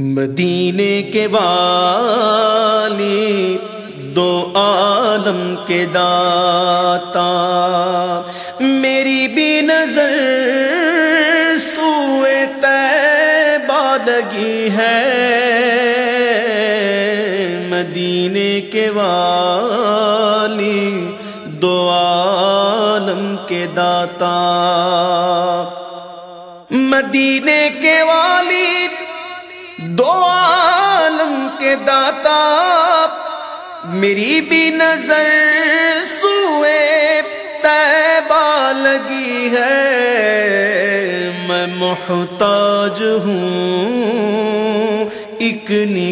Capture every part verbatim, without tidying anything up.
مدینے کے والی دو عالم کے داتا، میری بھی نظر سوئے طیبہ لگی ہے۔ مدینے کے والی دو عالم کے داتا، مدینے کے والی دو عالم کے داتا، میری بھی نظر سوئے طیبہ لگی ہے۔ میں محتاج ہوں ایک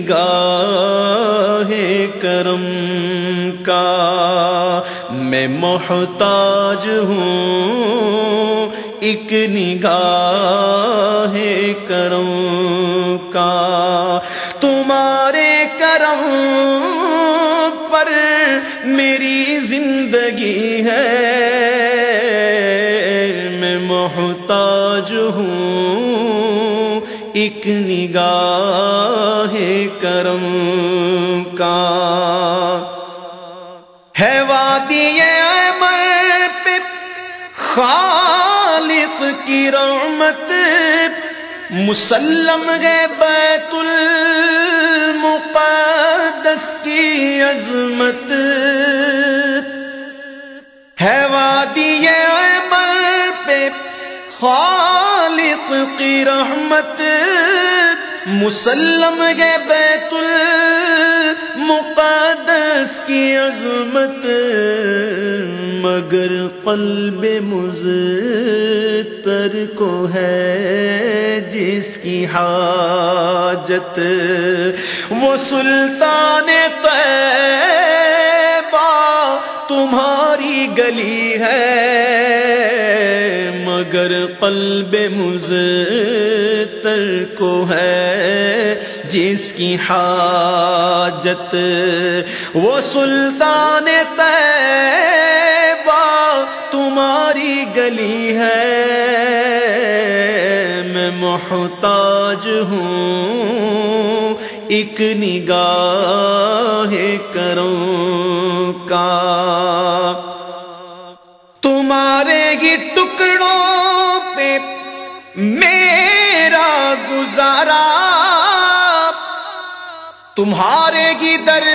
نگاہ کرم کا، میں محتاج ہوں ایک نگاہ کرم کا۔ تمہارے کرم پر میری زندگی ہے، میں محتاج ہوں ایک نگاہ کرم کا۔ ہے وادی عمر پہ خالق کی رحمت، مسلم ہے بیت المقدس کی عظمت۔ ہے وادی عمر پہ خالق کی رحمت، مسلم ہے بیت المقدس کی عظمت، مگر قلب مضطر کو ہے جس کی حاجت، وہ سلطان طیبہ تمہاری گلی ہے، مگر قلب مضطر کو ہے جس کی حاجت، وہ سلطان طیبہ تمہاری گلی ہے۔ میں محتاج ہوں ایک نگاہ کرم کا۔ تمہارے ہی ٹکڑوں پہ میرا گزارا، تمہارے ہی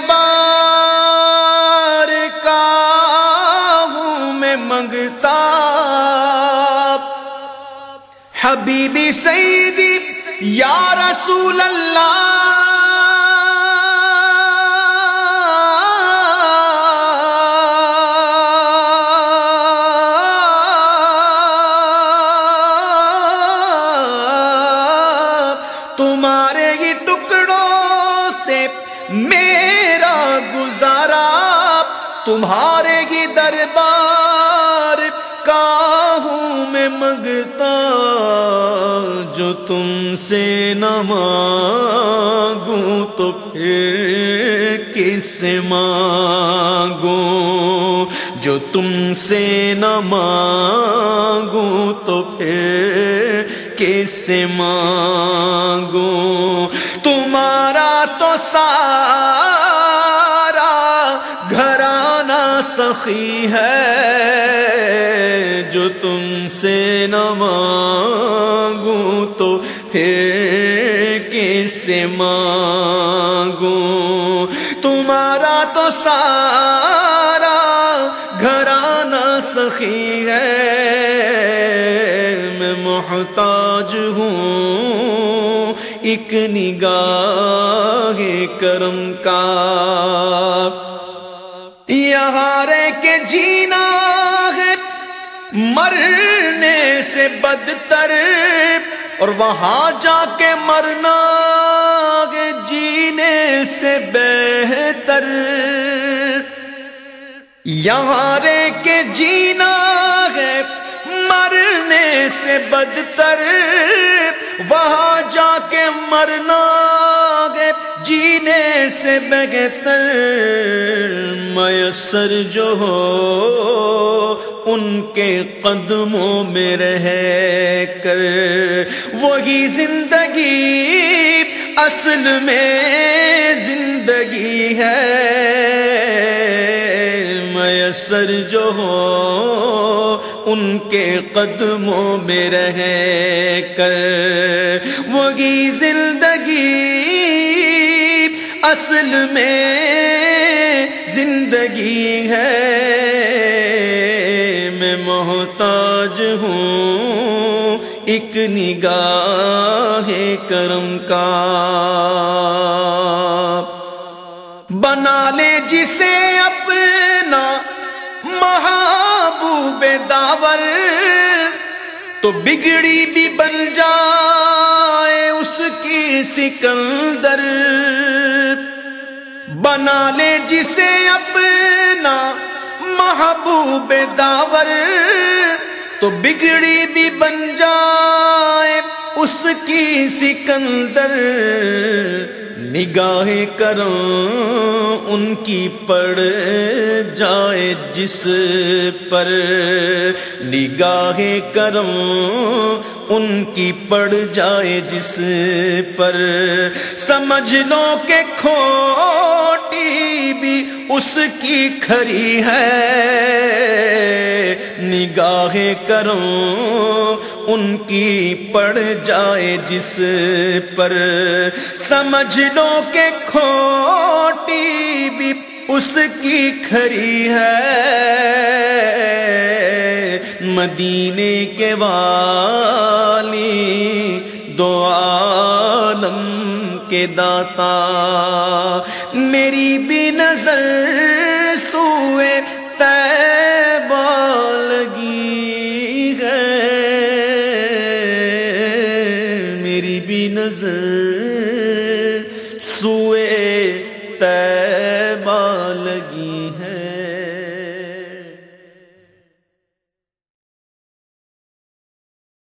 دربار کا ہوں میں منگتا، حبیبی سیدی یا رسول اللہ، تمہارے ہی ٹکڑوں سے میرا گزارا، تمہارے ہی دربار کا ہوں میں منگتا، جو تم سے نہ مانگوں تو پھر کس سے مانگوں، جو تم سے نہ مانگوں تو پھر کس سے مانگوں۔ تمہارا تو سارا گھرانہ سخی ہے، جو تم سے نہ مانگوں تو پھر کس سے مانگوں۔ تمہارا تو سارا گھرانہ سخی ہے، میں محتاج ہوں ایک نگاہ کرم کا۔ یہاں رہ کے جینا ہے مرنے سے بدتر، اور وہاں جا کے مرنا ہے جینے سے بہتر۔ یہاں رہ کے جینا ہے مرنے سے بدتر، وہاں جا کے مرنا ہے جینے سے بہتر۔ میسر جو ہو ان کے قدموں میں رہ کر وہی زندگی اصل میں زندگی ہے، میسر جو ہو ان کے قدموں میں رہ کر، وہی زندگی اصل میں زندگی ہے۔ میں محتاج ہوں ایک نگاہ کرم کا، بنا لے جسے اپنا محبوب داور، تو بگڑی بھی بن جائے اس کی سکندر۔ بنا لے جسے اپنا محبوب داور، تو بگڑی بھی بن جائے اس کی سکندر۔ نگاہ کرم ان کی پڑ جائے جس پر، نگاہ کرم ان کی پڑ جائے جس پر، سمجھ لو کہ کھوٹی بھی اس کی کھری ہے۔ نگاہ کرم ان کی پڑ جائے جس پر، سمجھ لو کہ کھوٹی بھی اس کی کھری ہے۔ مدینے کے والی دو عالم کے داتا، میری بھی نظر سوئے طیبہ لگی ہے، میری بھی نظر سوئے طیبہ لگی ہے۔